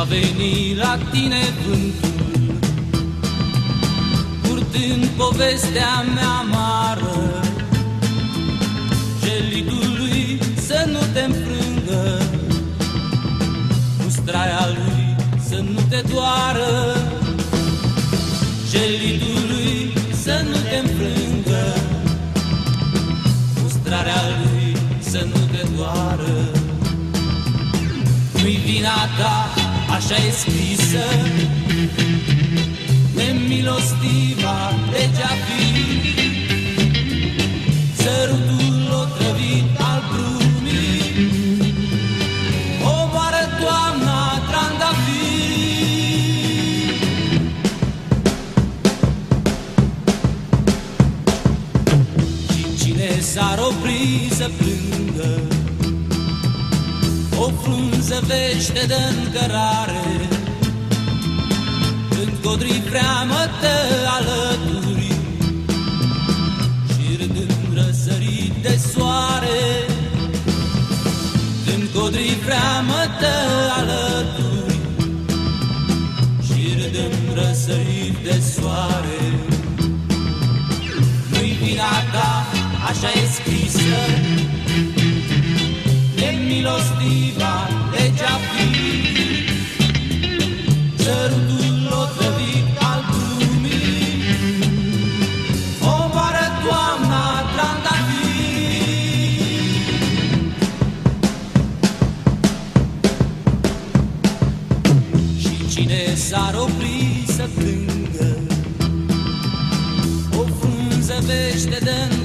veni la tine vântul, purtând povestea mea amară, gelidului să nu te înfrângă, mustraia lui să nu te doară, gelidului să nu te înfrângă, mustrarea lui să nu te doară. Nu-i vina ta, așa e scrisă, nemilostiva legea vii, sărutul otrăvit al brumii, omoară toamna trandafiri. Și cine s-ar opri să plângă, o frunză vește de-n cărare, când codrii freamătă alături și râdând răsărit de soare, când codrii freamătă alături și râdând răsărit de soare. Nu-i vina ta, așa e scrisă, nemilostiva legea vii, sărutul otrăvit al brumii, omoară toamna trandafiri. Și cine s-ar opri să plângă, o frunză vește de